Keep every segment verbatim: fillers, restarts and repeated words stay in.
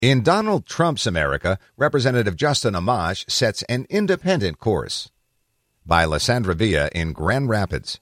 In Donald Trump's America, Representative Justin Amash sets an independent course. By Lysandra Villa in Grand Rapids.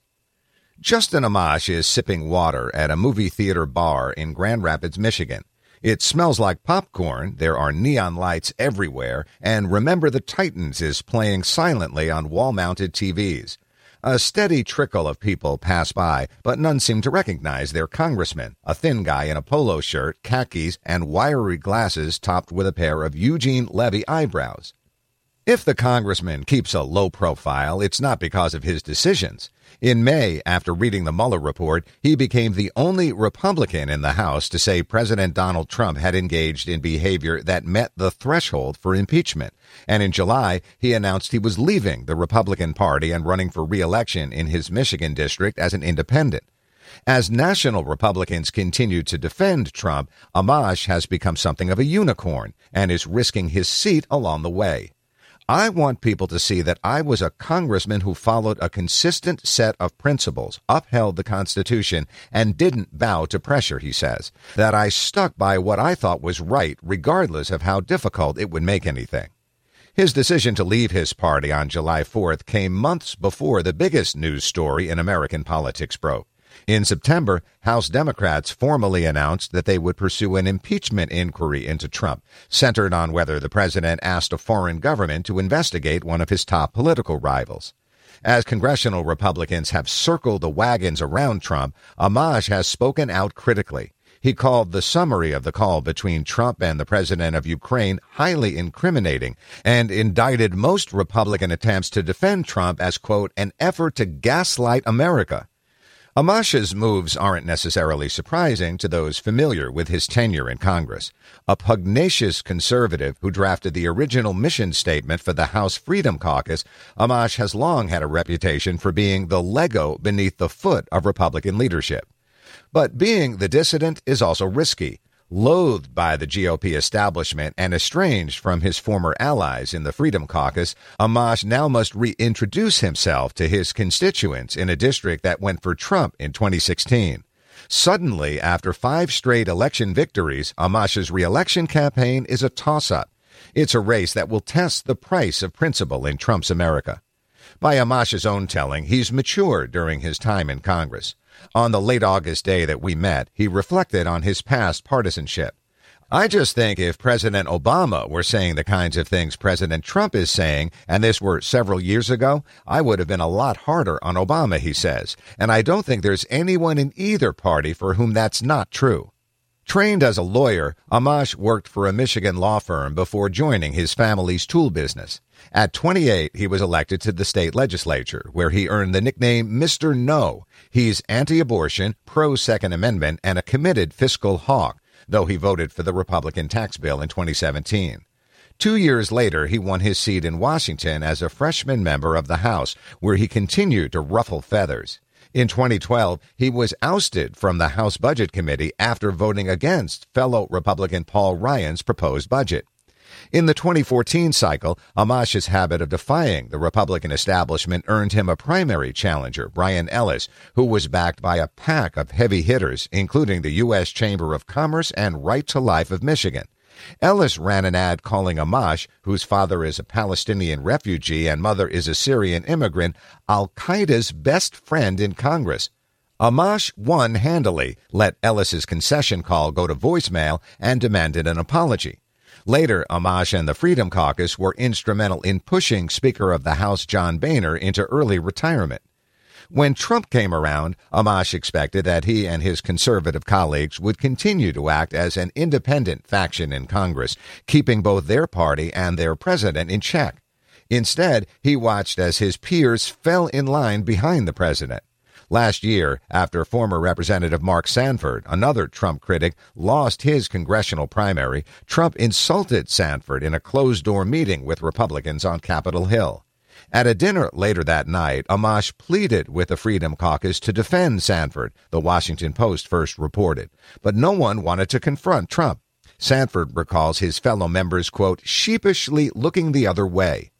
Justin Amash is sipping water at a movie theater bar in Grand Rapids, Michigan. It smells like popcorn, there are neon lights everywhere, and Remember the Titans is playing silently on wall-mounted T Vs. A steady trickle of people pass by, but none seem to recognize their congressman, a thin guy in a polo shirt, khakis, and wiry glasses topped with a pair of Eugene Levy eyebrows. If the congressman keeps a low profile, it's not because of his decisions. In May, after reading the Mueller report, he became the only Republican in the House to say President Donald Trump had engaged in behavior that met the threshold for impeachment. And in July, he announced he was leaving the Republican Party and running for re-election in his Michigan district as an independent. As national Republicans continue to defend Trump, Amash has become something of a unicorn and is risking his seat along the way. I want people to see that I was a congressman who followed a consistent set of principles, upheld the Constitution, and didn't bow to pressure, he says. That I stuck by what I thought was right, regardless of how difficult it would make anything. His decision to leave his party on July fourth came months before the biggest news story in American politics broke. In September, House Democrats formally announced that they would pursue an impeachment inquiry into Trump, centered on whether the president asked a foreign government to investigate one of his top political rivals. As congressional Republicans have circled the wagons around Trump, Amash has spoken out critically. He called the summary of the call between Trump and the president of Ukraine highly incriminating and indicted most Republican attempts to defend Trump as, quote, an effort to gaslight America. Amash's moves aren't necessarily surprising to those familiar with his tenure in Congress. A pugnacious conservative who drafted the original mission statement for the House Freedom Caucus, Amash has long had a reputation for being the Lego beneath the foot of Republican leadership. But being the dissident is also risky. Loathed by the G O P establishment and estranged from his former allies in the Freedom Caucus, Amash now must reintroduce himself to his constituents in a district that went for Trump in twenty sixteen. Suddenly, after five straight election victories, Amash's re-election campaign is a toss-up. It's a race that will test the price of principle in Trump's America. By Amash's own telling, he's matured during his time in Congress. On the late August day that we met, he reflected on his past partisanship. I just think if President Obama were saying the kinds of things President Trump is saying, and this were several years ago, I would have been a lot harder on Obama, he says. And I don't think there's anyone in either party for whom that's not true. Trained as a lawyer, Amash worked for a Michigan law firm before joining his family's tool business. At twenty-eight, he was elected to the state legislature, where he earned the nickname Mister No. He's anti-abortion, pro-Second Amendment, and a committed fiscal hawk, though he voted for the Republican tax bill in twenty seventeen. Two years later, he won his seat in Washington as a freshman member of the House, where he continued to ruffle feathers. In twenty twelve, he was ousted from the House Budget Committee after voting against fellow Republican Paul Ryan's proposed budget. In the twenty fourteen cycle, Amash's habit of defying the Republican establishment earned him a primary challenger, Brian Ellis, who was backed by a pack of heavy hitters, including the U S Chamber of Commerce and Right to Life of Michigan. Ellis ran an ad calling Amash, whose father is a Palestinian refugee and mother is a Syrian immigrant, Al-Qaeda's best friend in Congress. Amash won handily, let Ellis's concession call go to voicemail, and demanded an apology. Later, Amash and the Freedom Caucus were instrumental in pushing Speaker of the House John Boehner into early retirement. When Trump came around, Amash expected that he and his conservative colleagues would continue to act as an independent faction in Congress, keeping both their party and their president in check. Instead, he watched as his peers fell in line behind the president. Last year, after former Representative Mark Sanford, another Trump critic, lost his congressional primary, Trump insulted Sanford in a closed-door meeting with Republicans on Capitol Hill. At a dinner later that night, Amash pleaded with the Freedom Caucus to defend Sanford, the Washington Post first reported. But no one wanted to confront Trump. Sanford recalls his fellow members, quote, sheepishly looking the other way.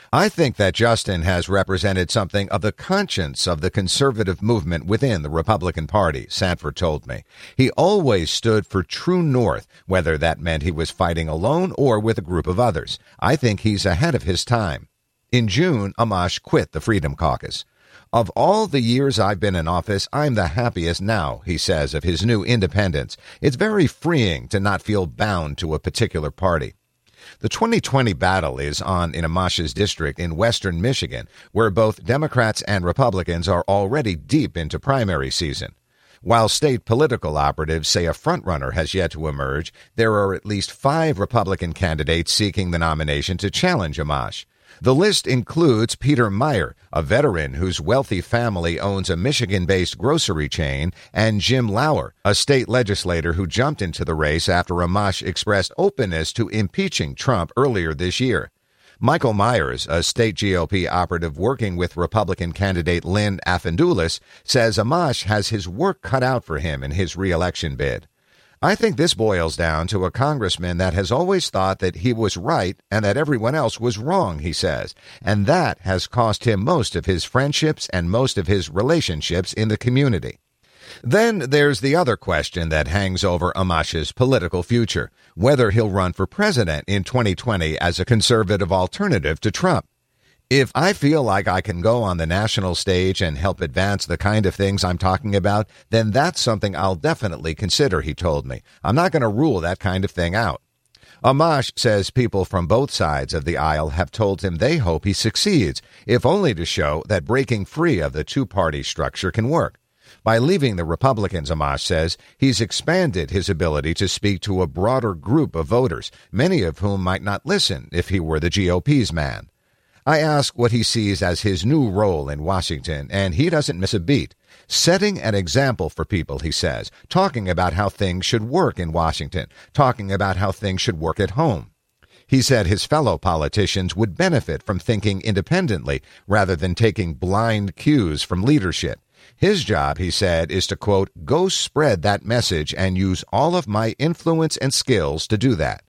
I think that Justin has represented something of the conscience of the conservative movement within the Republican Party, Sanford told me. He always stood for true north, whether that meant he was fighting alone or with a group of others. I think he's ahead of his time. In June, Amash quit the Freedom Caucus. Of all the years I've been in office, I'm the happiest now, he says of his new independence. It's very freeing to not feel bound to a particular party. The twenty twenty battle is on in Amash's district in western Michigan, where both Democrats and Republicans are already deep into primary season. While state political operatives say a frontrunner has yet to emerge, there are at least five Republican candidates seeking the nomination to challenge Amash. The list includes Peter Meyer, a veteran whose wealthy family owns a Michigan-based grocery chain, and Jim Lauer, a state legislator who jumped into the race after Amash expressed openness to impeaching Trump earlier this year. Michael Myers, a state G O P operative working with Republican candidate Lynn Affendoulis, says Amash has his work cut out for him in his re-election bid. I think this boils down to a congressman that has always thought that he was right and that everyone else was wrong, he says, and that has cost him most of his friendships and most of his relationships in the community. Then there's the other question that hangs over Amash's political future, whether he'll run for president in twenty twenty as a conservative alternative to Trump. If I feel like I can go on the national stage and help advance the kind of things I'm talking about, then that's something I'll definitely consider, he told me. I'm not going to rule that kind of thing out. Amash says people from both sides of the aisle have told him they hope he succeeds, if only to show that breaking free of the two-party structure can work. By leaving the Republicans, Amash says, he's expanded his ability to speak to a broader group of voters, many of whom might not listen if he were the G O P's man. I ask what he sees as his new role in Washington, and he doesn't miss a beat. Setting an example for people, he says, talking about how things should work in Washington, talking about how things should work at home. He said his fellow politicians would benefit from thinking independently rather than taking blind cues from leadership. His job, he said, is to, quote, go spread that message and use all of my influence and skills to do that.